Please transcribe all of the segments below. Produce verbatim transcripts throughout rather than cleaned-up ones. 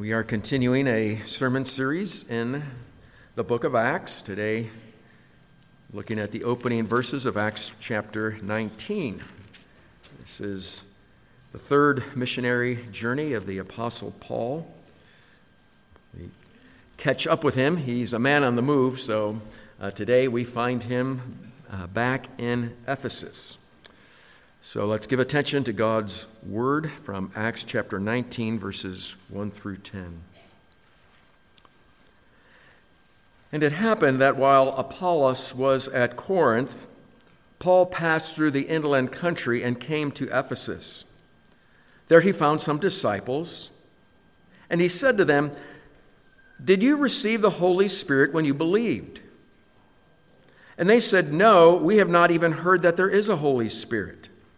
We are continuing a sermon series in the book of Acts. Today, looking at the opening verses of Acts chapter nineteen. This is the third missionary journey of the Apostle Paul. We catch up with him. He's a man on the move, so uh, today we find him uh, back in Ephesus. So let's give attention to God's word from Acts chapter nineteen, verses one through ten. And it happened that while Apollos was at Corinth, Paul passed through the inland country and came to Ephesus. There he found some disciples, and he said to them, "Did you receive the Holy Spirit when you believed?" And they said, "No, we have not even heard that there is a Holy Spirit."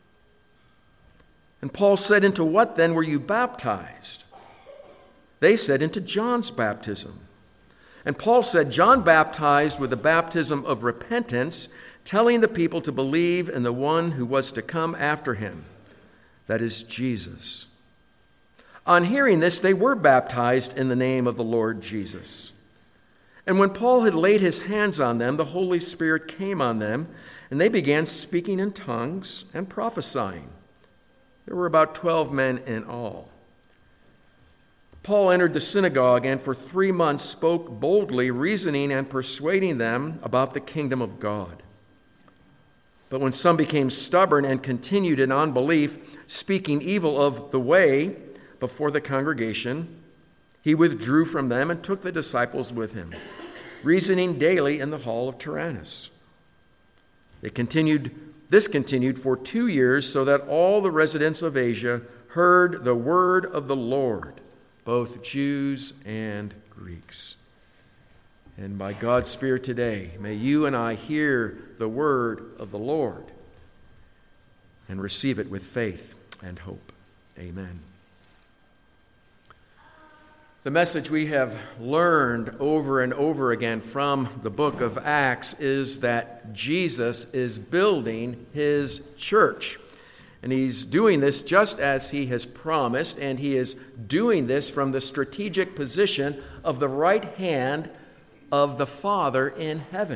And Paul said, "Into what then were you baptized?" They said, "Into John's baptism." And Paul said, "John baptized with the baptism of repentance, telling the people to believe in the one who was to come after him, that is Jesus." On hearing this, they were baptized in the name of the Lord Jesus. And when Paul had laid his hands on them, the Holy Spirit came on them, and they began speaking in tongues and prophesying. There were about twelve men in all. Paul entered the synagogue and for three months spoke boldly, reasoning and persuading them about the kingdom of God. But when some became stubborn and continued in unbelief, speaking evil of the way before the congregation, he withdrew from them and took the disciples with him, reasoning daily in the hall of Tyrannus. They continued This continued for two years, so that all the residents of Asia heard the word of the Lord, both Jews and Greeks. And by God's Spirit today, may you and I hear the word of the Lord and receive it with faith and hope. Amen. The message we have learned over and over again from the book of Acts is that Jesus is building his church. And he's doing this just as he has promised, and he is doing this from the strategic position of the right hand of the Father in heaven.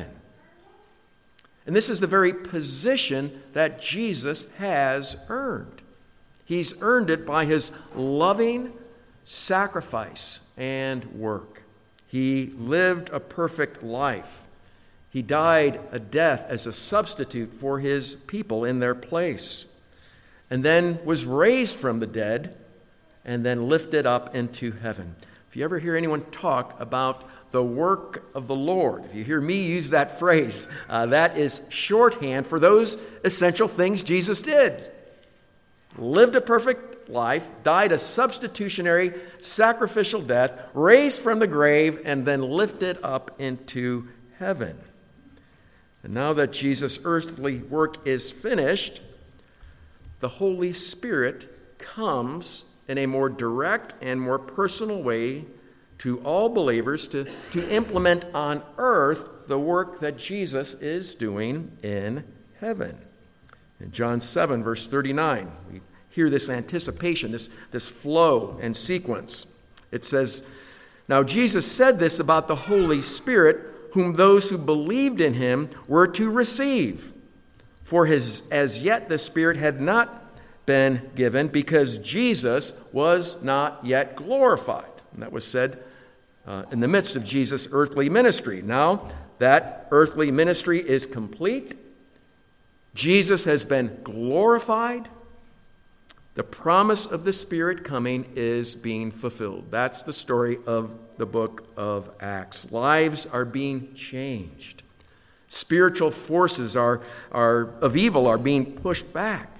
And this is the very position that Jesus has earned. He's earned it by his loving sacrifice and work. He lived a perfect life. He died a death as a substitute for his people in their place, and then was raised from the dead and then lifted up into heaven. If you ever hear anyone talk about the work of the Lord, if you hear me use that phrase, uh, that is shorthand for those essential things Jesus did. Lived a perfect life, died a substitutionary, sacrificial death, raised from the grave, and then lifted up into heaven. And now that Jesus' earthly work is finished, the Holy Spirit comes in a more direct and more personal way to all believers to, to implement on earth the work that Jesus is doing in heaven. In John seven, verse thirty-nine, we hear this anticipation, this, this flow and sequence. It says, "Now Jesus said this about the Holy Spirit, whom those who believed in him were to receive. For his, as yet the Spirit had not been given, because Jesus was not yet glorified." And that was said uh, in the midst of Jesus' earthly ministry. Now that earthly ministry is complete. Jesus has been glorified. The promise of the Spirit coming is being fulfilled. That's the story of the book of Acts. Lives are being changed. Spiritual forces are, are of evil are being pushed back.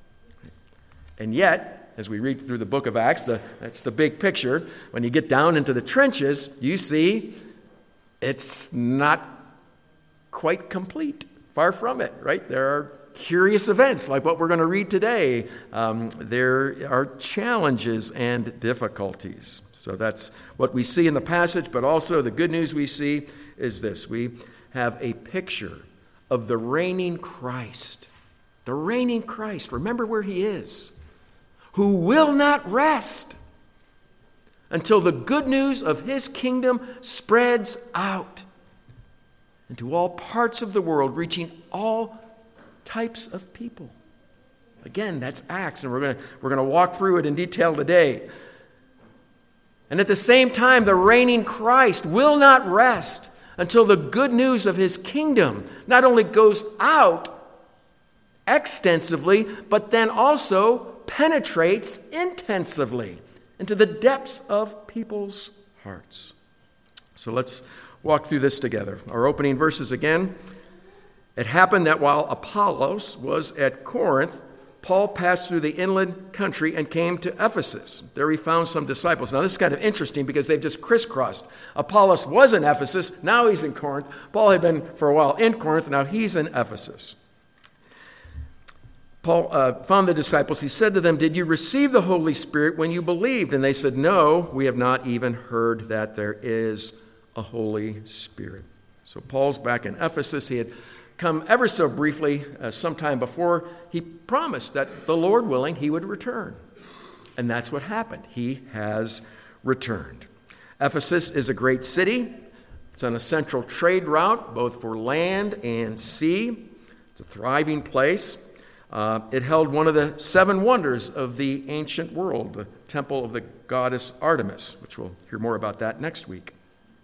And yet, as we read through the book of Acts, the, that's the big picture. When you get down into the trenches, you see it's not quite complete. Far from it, right? There are curious events like what we're going to read today. Um, there are challenges and difficulties. So that's what we see in the passage, but also the good news we see is this. We have a picture of the reigning Christ. The reigning Christ. Remember where he is. Who will not rest until the good news of his kingdom spreads out into all parts of the world, reaching all types of people. Again, that's Acts, and we're going to we're going to walk through it in detail today. And at the same time, the reigning Christ will not rest until the good news of his kingdom not only goes out extensively, but then also penetrates intensively into the depths of people's hearts. So let's walk through this together. Our opening verses again. It happened that while Apollos was at Corinth, Paul passed through the inland country and came to Ephesus. There he found some disciples. Now this is kind of interesting because they've just crisscrossed. Apollos was in Ephesus, now he's in Corinth. Paul had been for a while in Corinth, now he's in Ephesus. Paul uh, found the disciples. He said to them, "Did you receive the Holy Spirit when you believed?" And they said, "No, we have not even heard that there is a Holy Spirit." So Paul's back in Ephesus. He had come ever so briefly uh, sometime before. He promised that the Lord willing, he would return. And that's what happened. He has returned. Ephesus is a great city. It's on a central trade route, both for land and sea. It's a thriving place. Uh, it held one of the seven wonders of the ancient world, the temple of the goddess Artemis, which we'll hear more about that next week.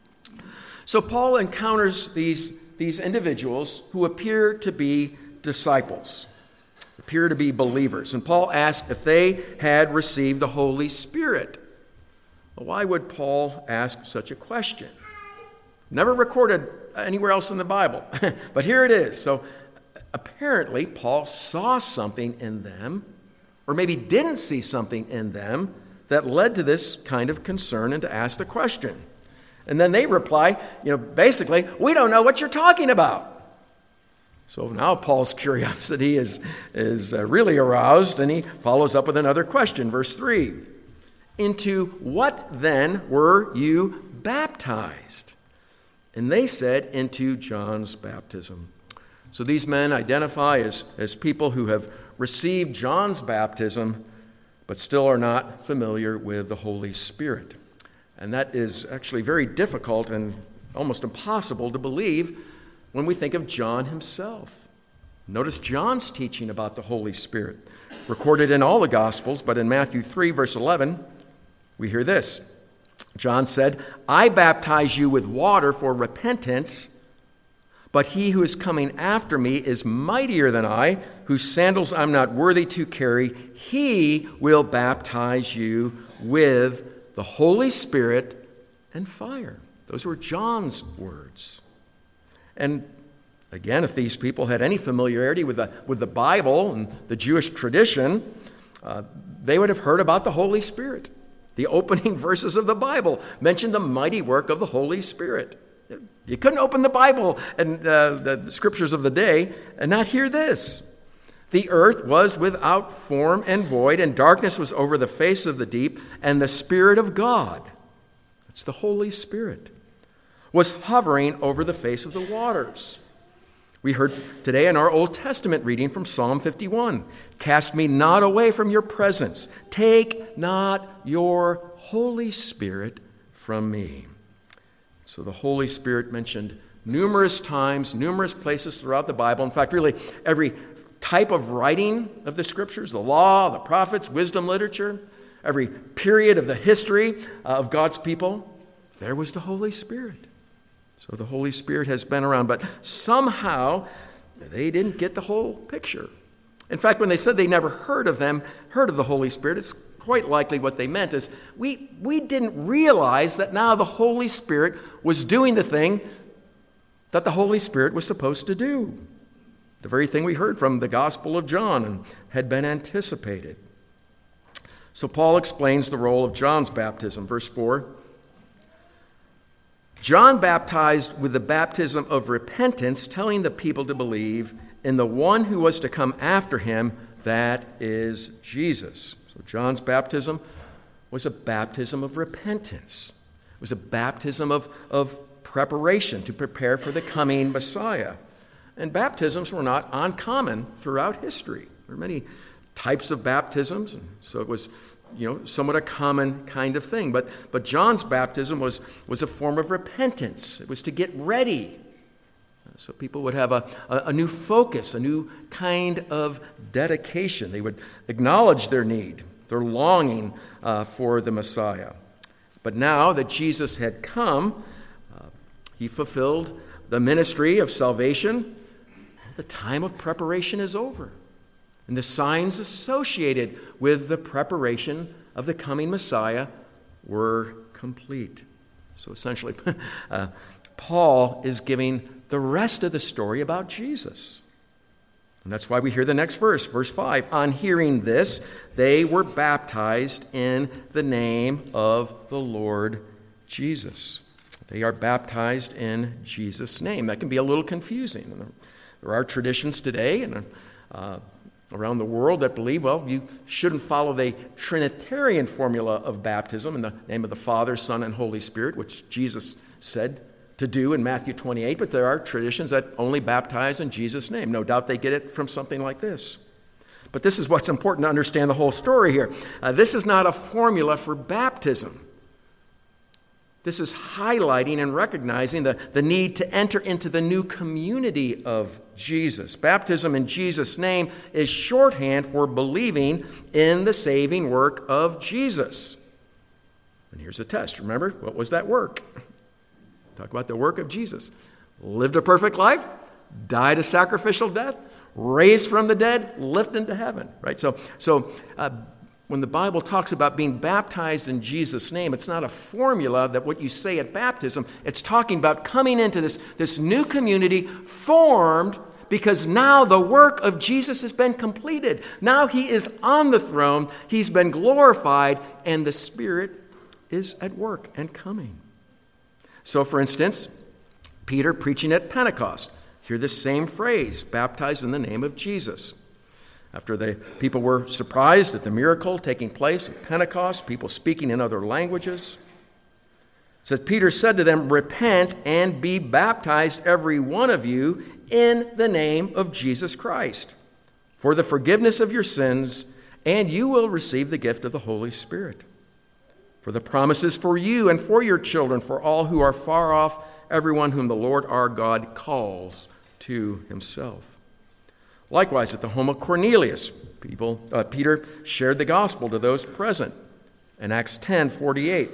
So Paul encounters these, these individuals who appear to be disciples, appear to be believers. And Paul asked if they had received the Holy Spirit. Well, why would Paul ask such a question? Never recorded anywhere else in the Bible, but here it is. So apparently, Paul saw something in them, or maybe didn't see something in them, that led to this kind of concern and to ask the question. And then they reply, you know, basically, "We don't know what you're talking about." So now Paul's curiosity is, is uh, really aroused, and he follows up with another question. Verse three, "Into what then were you baptized?" And they said, "Into John's baptism." So these men identify as, as people who have received John's baptism, but still are not familiar with the Holy Spirit. And that is actually very difficult and almost impossible to believe when we think of John himself. Notice John's teaching about the Holy Spirit, recorded in all the Gospels, but in Matthew three, verse eleven, we hear this. John said, "I baptize you with water for repentance, but he who is coming after me is mightier than I, whose sandals I'm not worthy to carry. He will baptize you with the Holy Spirit and fire." Those were John's words. And again, if these people had any familiarity with the, with the Bible and the Jewish tradition, uh, they would have heard about the Holy Spirit. The opening verses of the Bible mention the mighty work of the Holy Spirit. You couldn't open the Bible and uh, the scriptures of the day and not hear this. "The earth was without form and void, and darkness was over the face of the deep, and the Spirit of God," that's the Holy Spirit, "was hovering over the face of the waters." We heard today in our Old Testament reading from Psalm fifty-one, "Cast me not away from your presence. Take not your Holy Spirit from me." So the Holy Spirit mentioned numerous times, numerous places throughout the Bible. In fact, really every type of writing of the Scriptures, the law, the prophets, wisdom literature, every period of the history of God's people, there was the Holy Spirit. So the Holy Spirit has been around, but somehow they didn't get the whole picture. In fact, when they said they never heard of them, heard of the Holy Spirit, it's quite likely what they meant is we, we didn't realize that now the Holy Spirit was doing the thing that the Holy Spirit was supposed to do. The very thing we heard from the Gospel of John and had been anticipated. So Paul explains the role of John's baptism. Verse four, "John baptized with the baptism of repentance, telling the people to believe in the one who was to come after him, that is Jesus." So John's baptism was a baptism of repentance. It was a baptism of, of preparation to prepare for the coming Messiah. And baptisms were not uncommon throughout history. There were many types of baptisms, and so it was you know, somewhat a common kind of thing. But, but John's baptism was, was a form of repentance. It was to get ready. So people would have a, a, a new focus, a new kind of dedication. They would acknowledge their need, their longing uh, for the Messiah. But now that Jesus had come, uh, he fulfilled the ministry of salvation. The time of preparation is over. And the signs associated with the preparation of the coming Messiah were complete. So essentially, uh, Paul is giving the rest of the story about Jesus. And that's why we hear the next verse, verse five. On hearing this, they were baptized in the name of the Lord Jesus. They are baptized in Jesus' name. That can be a little confusing. There are traditions today and uh, around the world that believe, well, you shouldn't follow the Trinitarian formula of baptism in the name of the Father, Son, and Holy Spirit, which Jesus said to do in Matthew twenty-eight, but there are traditions that only baptize in Jesus' name. No doubt they get it from something like this. But this is what's important to understand the whole story here. Uh, this is not a formula for baptism. This is highlighting and recognizing the, the need to enter into the new community of Jesus. Baptism in Jesus' name is shorthand for believing in the saving work of Jesus. And here's a test. Remember, what was that work? Talk about the work of Jesus. Lived a perfect life, died a sacrificial death, raised from the dead, lifted into heaven. Right? So, so uh, when the Bible talks about being baptized in Jesus' name, it's not a formula that what you say at baptism. It's talking about coming into this, this new community formed because now the work of Jesus has been completed. Now he is on the throne. He's been glorified, and the Spirit is at work and coming. So, for instance, Peter preaching at Pentecost. Hear this same phrase, baptized in the name of Jesus. After the people were surprised at the miracle taking place at Pentecost, people speaking in other languages, it says, Peter said to them, repent and be baptized, every one of you, in the name of Jesus Christ, for the forgiveness of your sins, and you will receive the gift of the Holy Spirit. For the promises for you and for your children, for all who are far off, everyone whom the Lord our God calls to himself. Likewise, at the home of Cornelius, people, uh, Peter shared the gospel to those present. In Acts ten forty-eight,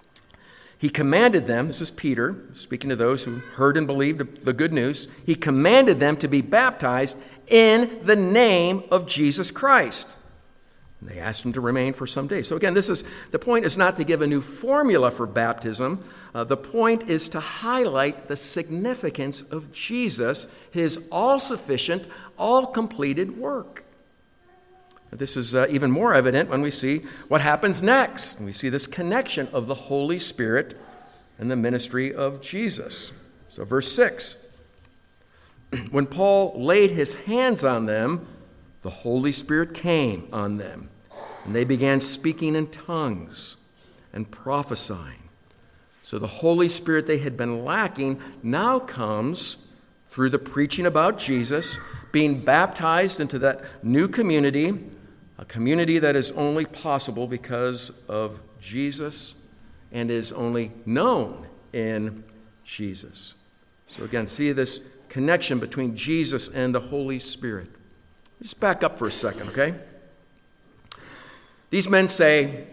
he commanded them, this is Peter speaking to those who heard and believed the good news, he commanded them to be baptized in the name of Jesus Christ. And they asked him to remain for some days. So again, this is the point is not to give a new formula for baptism. Uh, the point is to highlight the significance of Jesus, his all-sufficient, all-completed work. This is uh, even more evident when we see what happens next. And we see this connection of the Holy Spirit and the ministry of Jesus. So verse six, when Paul laid his hands on them, the Holy Spirit came on them, and they began speaking in tongues and prophesying. So the Holy Spirit they had been lacking now comes through the preaching about Jesus, being baptized into that new community, a community that is only possible because of Jesus and is only known in Jesus. So again, see this connection between Jesus and the Holy Spirit. Just back up for a second, okay? These men say,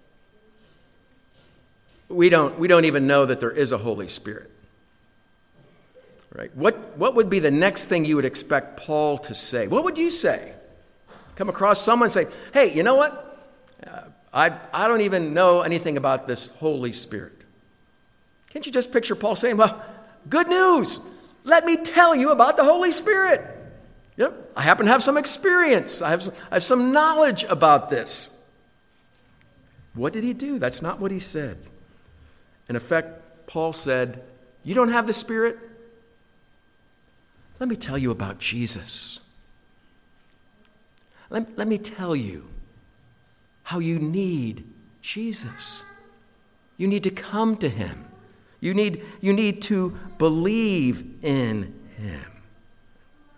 we don't, we don't even know that there is a Holy Spirit. Right? What, what would be the next thing you would expect Paul to say? What would you say? Come across someone and say, hey, you know what? Uh, I, I don't even know anything about this Holy Spirit. Can't you just picture Paul saying, well, good news. Let me tell you about the Holy Spirit. Yep, I happen to have some experience. I have some, I have some knowledge about this. What did he do? That's not what he said. In effect, Paul said, you don't have the Spirit? Let me tell you about Jesus. Let, let me tell you how you need Jesus. You need to come to him. You need, you need to believe in him.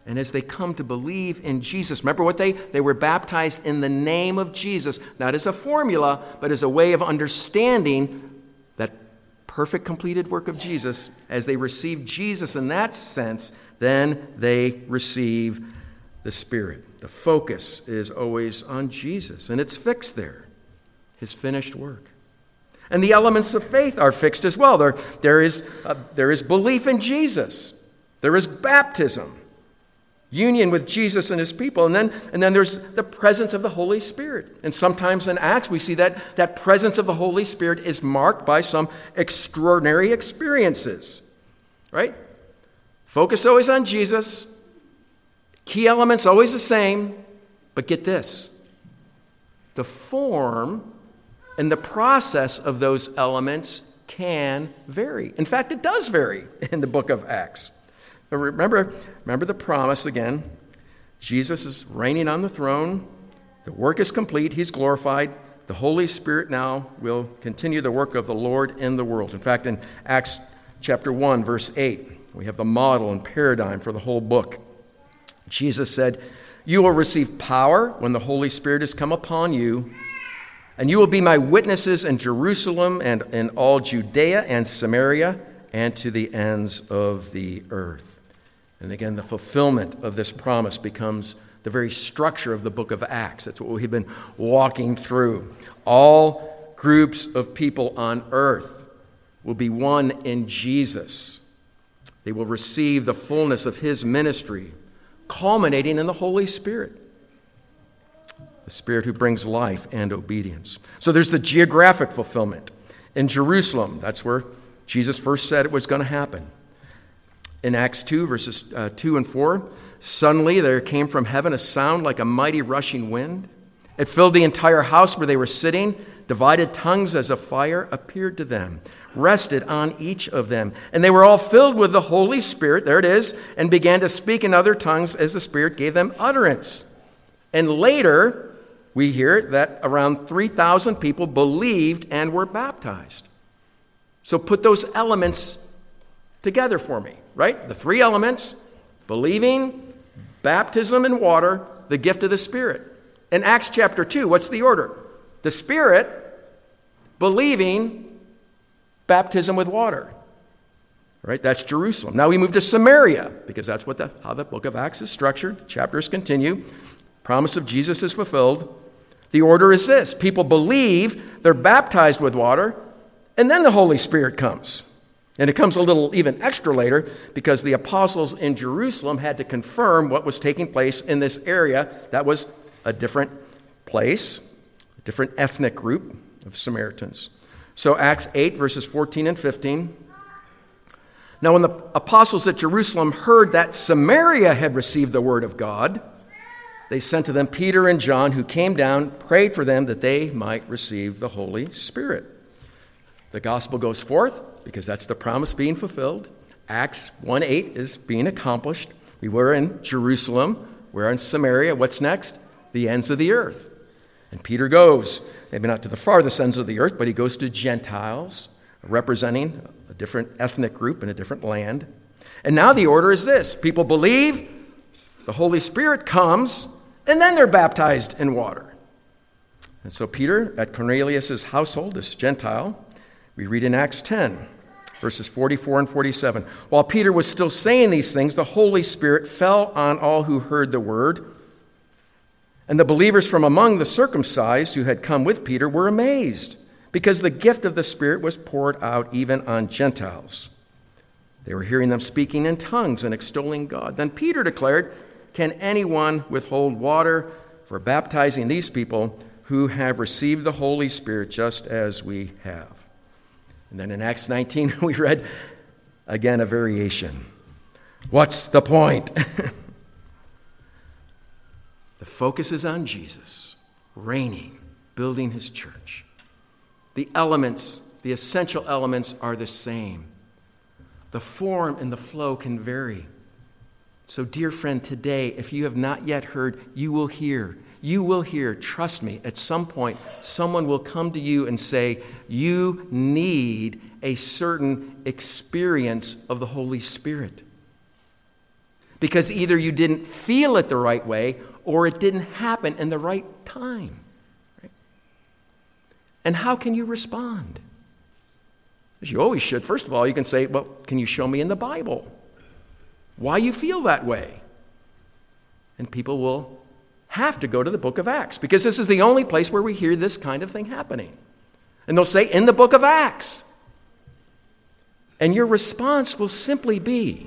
and as they come to believe in Jesus. Remember what they, they were baptized in the name of Jesus, not as a formula, but as a way of understanding that perfect completed work of Jesus. As they receive Jesus in that sense, then they receive the Spirit. The focus is always on Jesus, and it's fixed there, his finished work. And the elements of faith are fixed as well. There, there, is, uh, there is belief in Jesus. There is baptism, union with Jesus and his people. And then, and then there's the presence of the Holy Spirit. And sometimes in Acts we see that that presence of the Holy Spirit is marked by some extraordinary experiences. Right? Focus always on Jesus. Key elements always the same. But get this. The form and the process of those elements can vary. In fact, it does vary in the book of Acts. But remember, remember the promise again. Jesus is reigning on the throne. The work is complete. He's glorified. The Holy Spirit now will continue the work of the Lord in the world. In fact, in Acts chapter one, verse eight, we have the model and paradigm for the whole book. Jesus said, "You will receive power when the Holy Spirit has come upon you, and you will be my witnesses in Jerusalem and in all Judea and Samaria and to the ends of the earth." And again, the fulfillment of this promise becomes the very structure of the book of Acts. That's what we've been walking through. All groups of people on earth will be one in Jesus. They will receive the fullness of his ministry, culminating in the Holy Spirit. The Spirit who brings life and obedience. So there's the geographic fulfillment. In Jerusalem, that's where Jesus first said it was going to happen. In Acts two, verses uh, two and four, suddenly there came from heaven a sound like a mighty rushing wind. It filled the entire house where they were sitting. Divided tongues as a fire appeared to them, rested on each of them. And they were all filled with the Holy Spirit, there it is, and began to speak in other tongues as the Spirit gave them utterance. And later, we hear that around three thousand people believed and were baptized. So put those elements together for me, right? The three elements, believing, baptism in water, the gift of the Spirit. In Acts chapter two, what's the order? The Spirit, believing, baptism with water. Right? That's Jerusalem. Now we move to Samaria, because that's what the, how the book of Acts is structured. The chapters continue. Promise of Jesus is fulfilled. The order is this. People believe, they're baptized with water, and then the Holy Spirit comes. And it comes a little even extra later because the apostles in Jerusalem had to confirm what was taking place in this area. That was a different place, a different ethnic group of Samaritans. So Acts eight, verses fourteen and fifteen. Now when the apostles at Jerusalem heard that Samaria had received the word of God, they sent to them Peter and John, who came down, prayed for them that they might receive the Holy Spirit. The gospel goes forth because that's the promise being fulfilled. Acts one eight is being accomplished. We were in Jerusalem. We're in Samaria. What's next? The ends of the earth. And Peter goes, maybe not to the farthest ends of the earth, but he goes to Gentiles, representing a different ethnic group in a different land. And now the order is this. People believe, the Holy Spirit comes, and then they're baptized in water. And so Peter, at Cornelius' household, this Gentile, we read in Acts ten, verses forty-four and forty-seven. While Peter was still saying these things, the Holy Spirit fell on all who heard the word. And the believers from among the circumcised who had come with Peter were amazed, because the gift of the Spirit was poured out even on Gentiles. They were hearing them speaking in tongues and extolling God. Then Peter declared, "Can anyone withhold water for baptizing these people who have received the Holy Spirit just as we have?" And then in Acts nineteen, we read, again, a variation. What's the point? The focus is on Jesus, reigning, building his church. The elements, the essential elements are the same. The form and the flow can vary. So, dear friend, today, if you have not yet heard, you will hear. You will hear, trust me, at some point, someone will come to you and say, you need a certain experience of the Holy Spirit. because either you didn't feel it the right way or it didn't happen in the right time. Right? And how can you respond? As you always should. First of all, you can say, well, can you show me in the Bible why you feel that way? And people will have to go to the book of Acts, because this is the only place where we hear this kind of thing happening. And they'll say, in the book of Acts. And your response will simply be,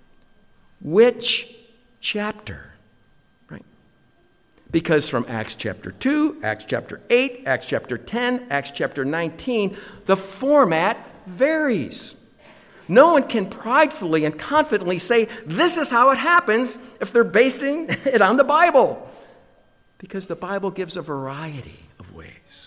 which chapter? Right? Because from Acts chapter two, Acts chapter eight, Acts chapter ten, Acts chapter nineteen, the format varies. No one can pridefully and confidently say, this is how it happens, if they're basing it on the Bible. Because the Bible gives a variety of ways.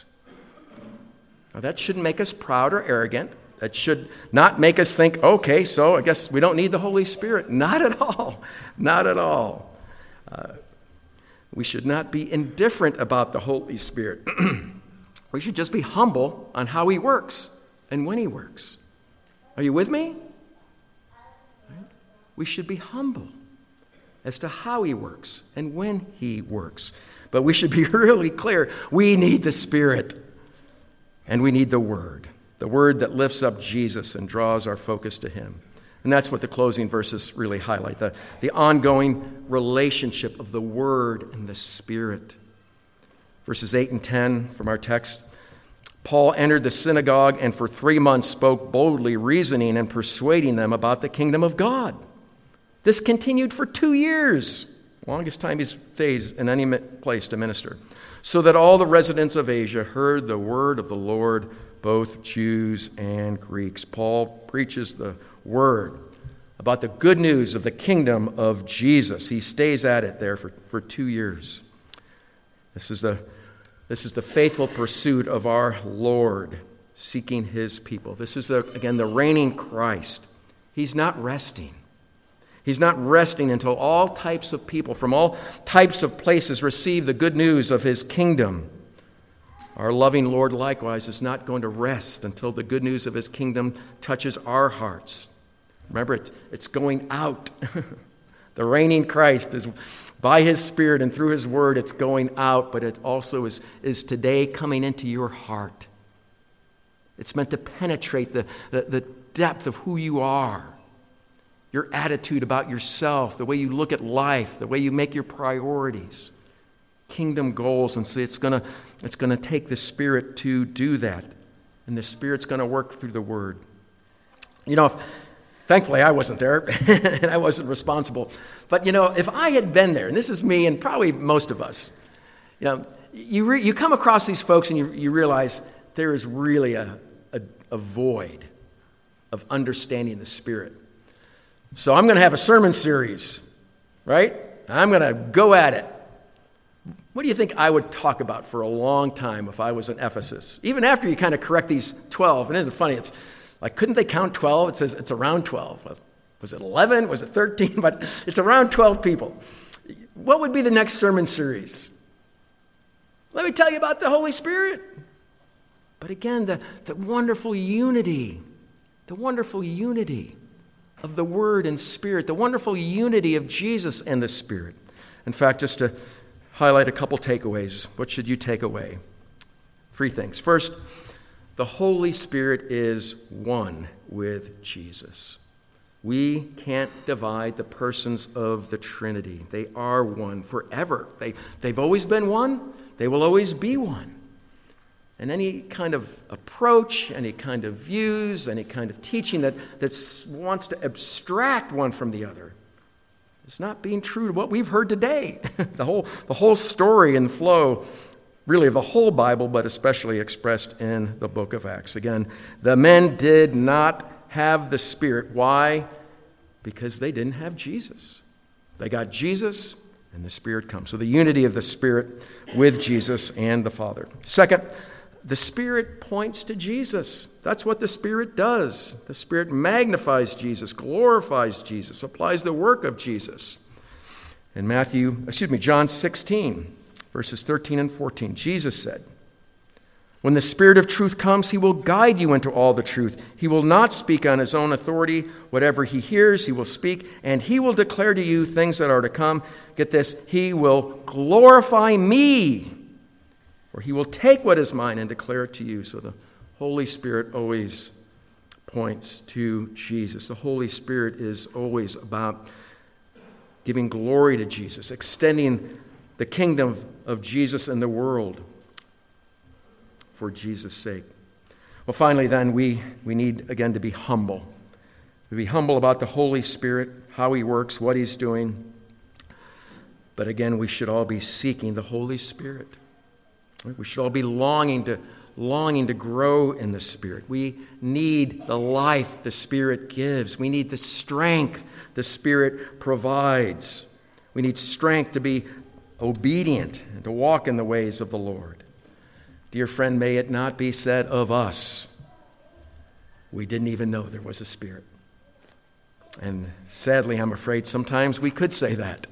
Now, that shouldn't make us proud or arrogant. That should not make us think, okay, so I guess we don't need the Holy Spirit. Not at all. Not at all. Uh, we should not be indifferent about the Holy Spirit. We should just be humble on how he works and when he works. Are you with me? Right? We should be humble as to how he works and when he works. But we should be really clear. We need the Spirit, and we need the Word. The Word that lifts up Jesus and draws our focus to him. And that's what the closing verses really highlight, the, the ongoing relationship of the Word and the Spirit. Verses eight and ten from our text, Paul entered the synagogue and for three months spoke boldly, reasoning and persuading them about the kingdom of God. This continued for two years, longest time he stays in any place to minister, so that all the residents of Asia heard the word of the Lord, both Jews and Greeks. Paul preaches the word about the good news of the kingdom of Jesus. He stays at it there for, for two years. This is the This is the faithful pursuit of our Lord, seeking his people. This is, the, again, the reigning Christ. He's not resting. He's not resting until all types of people from all types of places receive the good news of his kingdom. Our loving Lord, likewise, is not going to rest until the good news of his kingdom touches our hearts. Remember, it's, it's going out. The reigning Christ is... By his Spirit and through his word, it's going out, but it also is, is today coming into your heart. It's meant to penetrate the, the, the depth of who you are, your attitude about yourself, the way you look at life, the way you make your priorities, kingdom goals. And so it's going to it's going to take the Spirit to do that. And the Spirit's going to work through the word. You know, if, thankfully, I wasn't there, and I wasn't responsible. But, you know, if I had been there, and this is me and probably most of us, you know, you, re- you come across these folks and you, you realize there is really a, a, a void of understanding the Spirit. So I'm going to have a sermon series, right? I'm going to go at it. What do you think I would talk about for a long time if I was in Ephesus? Even after you kind of correct these twelve, and isn't it funny, it's like, couldn't they count twelve? It says it's around twelve. Was it eleven? Was it thirteen? But it's around twelve people. What would be the next sermon series? Let me tell you about the Holy Spirit. But again, the, the wonderful unity, the wonderful unity of the Word and Spirit, the wonderful unity of Jesus and the Spirit. In fact, just to highlight a couple takeaways, what should you take away? Three things. First, the Holy Spirit is one with Jesus. We can't divide the persons of the Trinity. They are one forever. They, they've always been one. They will always be one. And any kind of approach, any kind of views, any kind of teaching that, that wants to abstract one from the other is not being true to what we've heard today. the whole, the whole story and flow really of the whole Bible, but especially expressed in the book of Acts. Again, the men did not have the Spirit. Why? Because they didn't have Jesus. They got Jesus, and the Spirit comes. So the unity of the Spirit with Jesus and the Father. Second, the Spirit points to Jesus. That's what the Spirit does. The Spirit magnifies Jesus, glorifies Jesus, applies the work of Jesus. In Matthew, excuse me, John sixteen, verses thirteen and fourteen, Jesus said, When the Spirit of truth comes, he will guide you into all the truth. He will not speak on his own authority. Whatever he hears, he will speak, and he will declare to you things that are to come. Get this, he will glorify me, for he will take what is mine and declare it to you. So the Holy Spirit always points to Jesus. The Holy Spirit is always about giving glory to Jesus, extending the kingdom of Jesus in the world for Jesus' sake. Well, finally, then, we, we need, again, to be humble. To be humble about the Holy Spirit, how he works, what he's doing. But again, we should all be seeking the Holy Spirit. We should all be longing to, longing to grow in the Spirit. We need the life the Spirit gives. We need the strength the Spirit provides. We need strength to be obedient and to walk in the ways of the Lord. Dear friend, may it not be said of us, we didn't even know there was a Spirit. And sadly, I'm afraid sometimes we could say that,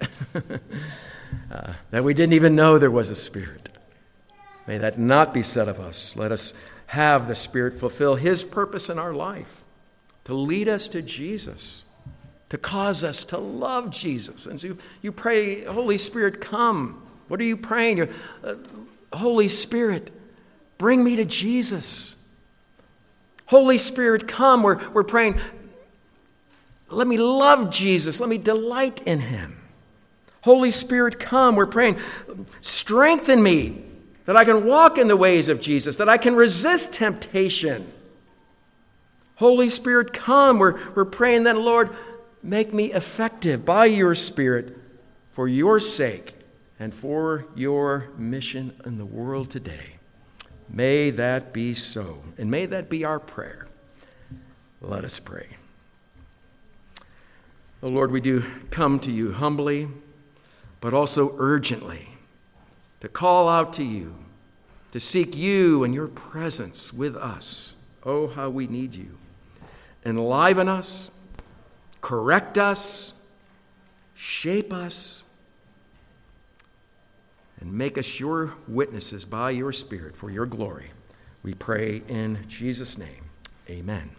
uh, that we didn't even know there was a Spirit. May that not be said of us. Let us have the Spirit fulfill his purpose in our life, to lead us to Jesus, to cause us to love Jesus. And so you, you pray, Holy Spirit, come. What are you praying? You're, uh, Holy Spirit, bring me to Jesus. Holy Spirit, come. We're, we're praying, let me love Jesus. Let me delight in him. Holy Spirit, come. We're praying, strengthen me that I can walk in the ways of Jesus, that I can resist temptation. Holy Spirit, come. We're, we're praying then, Lord, make me effective by your Spirit for your sake and for your mission in the world today. May that be so, and may that be our prayer. Let us pray. Oh Lord, we do come to you humbly, but also urgently, to call out to you, to seek you and your presence with us. Oh, how we need you. Enliven us, correct us, shape us, and make us your witnesses by your Spirit for your glory. We pray in Jesus' name. Amen.